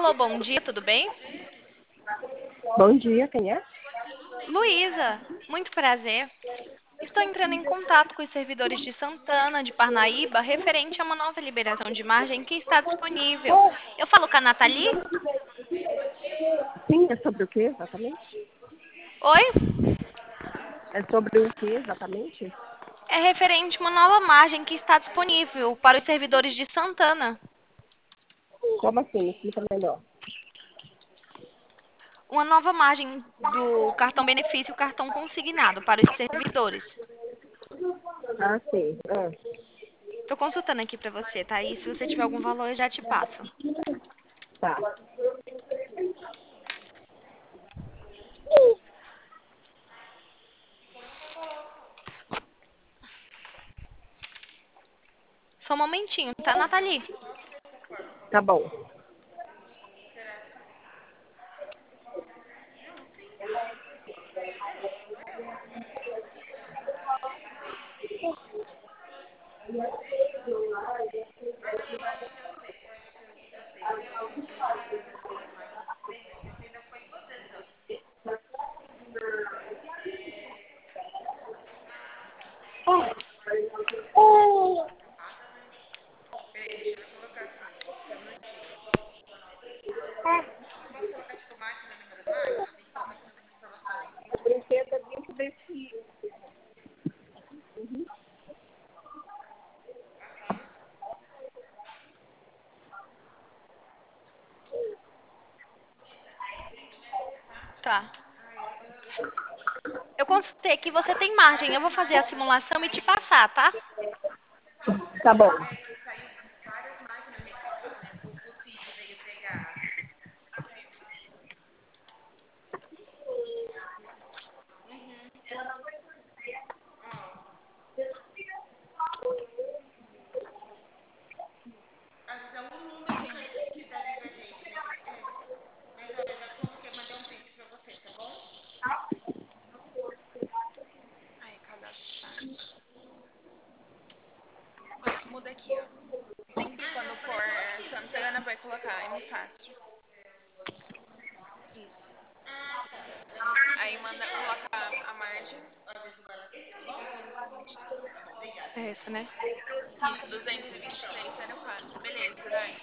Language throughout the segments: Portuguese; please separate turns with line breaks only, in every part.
Alô, bom dia, tudo bem?
Bom dia, quem é?
Luísa, muito prazer. Estou entrando em contato com os servidores de Santana, de Parnaíba, referente a uma nova liberação de margem que está disponível. Eu falo com a Nathalie?
Sim, é sobre o que exatamente?
Oi?
É sobre o que exatamente?
É referente a uma nova margem que está disponível para os servidores de Santana.
Como assim? Me explica melhor.
Uma nova margem do cartão benefício e cartão consignado para os servidores.
Ah, sim. Ah,
Estou consultando aqui para você, tá? E se você tiver algum valor, eu já te passo.
tá.
Só um momentinho, tá, Nathalie?
Tá bom. O brinquedo é dentro desse.
Tá. Eu consultei que você tem margem. Eu vou fazer a simulação e te passar, tá?
Tá bom.
Ai, cadastrar. Muda aqui, ó. Sempre quando for Santana vai colocar M fácil. Isso. Aí manda colocar a margem. É essa, né? Isso, 223,04. Beleza, vai.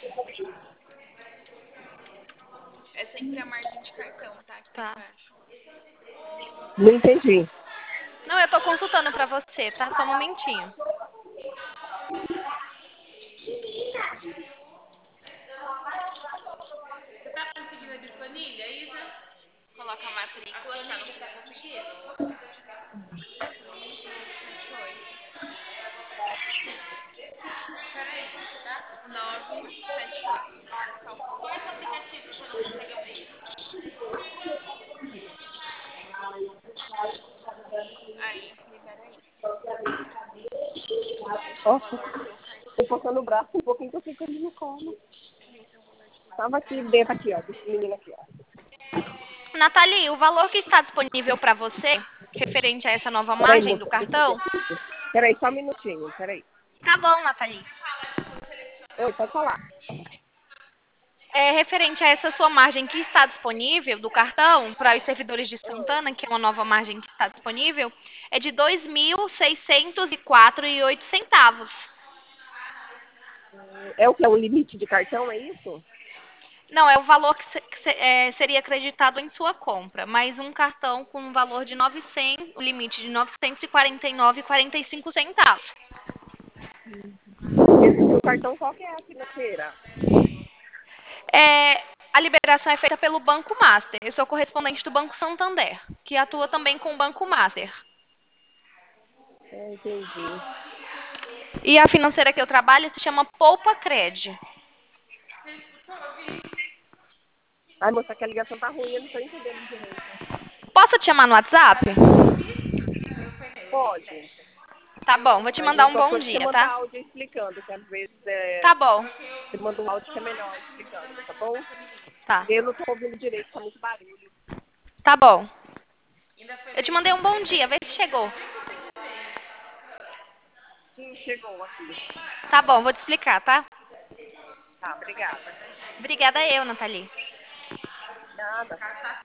É sempre a margem de cartão, tá? Que tá embaixo.
Não entendi.
Não, eu tô consultando pra você, tá? Só um momentinho. Você tá conseguindo abrir planilha, Isa? Coloca a matrícula que tá no fundo conseguindo. 978. Peraí, tá? 978. Calcula. Qual é esse aplicativo que você não consegue abrir? Aí, libera aí. Esse é o
Nossa,
valor do
tô
cartão.
passando o braço um pouquinho que eu fico ali no colo.
E esse é o valor de
Tava
200.
aqui dentro, aqui, ó. Desse menino aqui, ó.
Nathalie, o valor que está disponível para você, referente a essa nova
Peraí,
margem
moça,
do
deixa eu ver
cartão?
aqui. Peraí, só um minutinho, peraí.
Tá bom, Nathalie.
Oi, pode falar.
É referente a essa sua margem que está disponível do cartão para os servidores de Santana, que é uma nova margem que está disponível, é de 2.604,08 centavos.
É o que? É o limite de cartão, é isso?
Não, é o valor que seria acreditado em sua compra, mais um cartão com um valor de 900, o limite de 949,45 centavos.
Esse seu cartão, qual que é a financeira?
É, a liberação é feita pelo Banco Master. Eu sou correspondente do Banco Santander, que atua também com o Banco Master.
É, entendi.
E a financeira que eu trabalho se chama Poupa Cred.
Ai, moça, que a ligação tá ruim, eu não tô entendendo direito.
Posso te chamar no WhatsApp?
Pode,
Tá bom, vou te
mas
mandar
eu
um
só
bom
vou te
dia,
mandar
tá?
áudio explicando, que às vezes
Tá bom,
você manda um áudio que é melhor explicando, tá bom?
tá.
Eu não tô ouvindo direito, tá muito barulho.
Tá bom. Eu te mandei um bom dia, vê se chegou.
Sim, chegou aqui.
Tá bom, vou te explicar, tá?
Tá, obrigada.
Obrigada eu, Nathalie.
Nada.